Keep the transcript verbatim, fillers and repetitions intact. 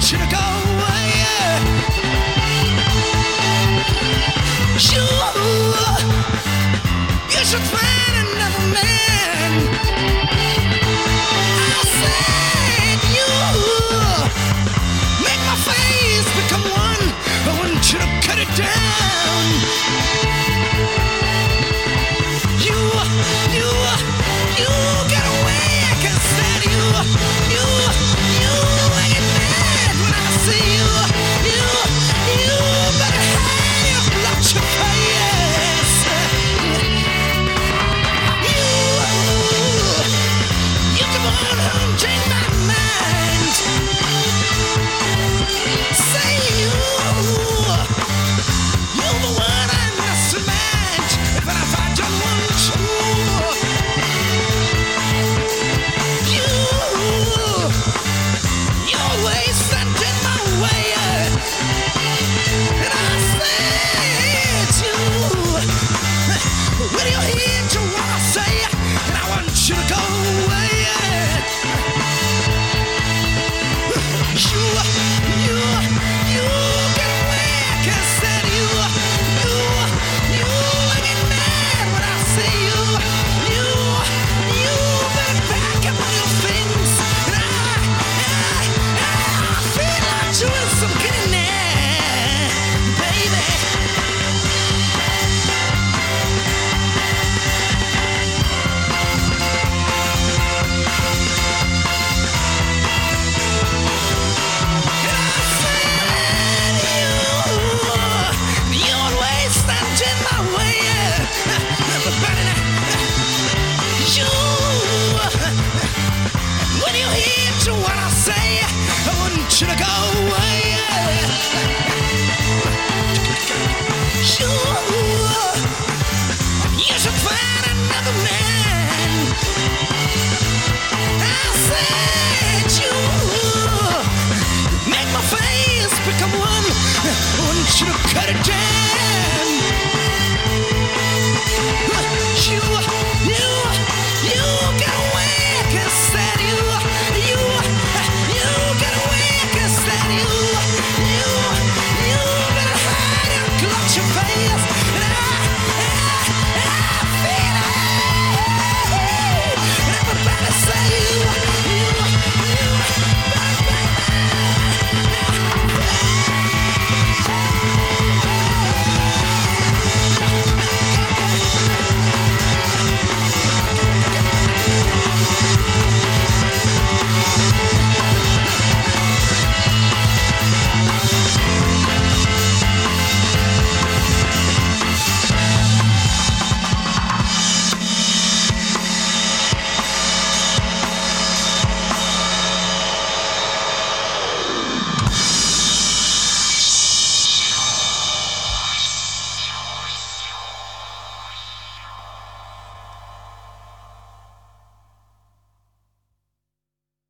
want you to go away. You, you should find another man. I said you make my face become one. I want you to cut it down. You, you, you get away. I can stand you, you, you. I get mad when I see you. You, you better hide your blood your face. You, you come on home, change my mind. Say you, you're the one I must match. If I find you want you. You, you're always standing in my way. And I said you, will you hear to what I say? And I want you to go away. You, you, you get away. I can't stand you. You, you, I get mad when I see you. You, you better pack up your things. And I, I, I feel like doing some getting there, baby. And I said you, you always stand in my way. You, when you hear to what I say, I want you to go.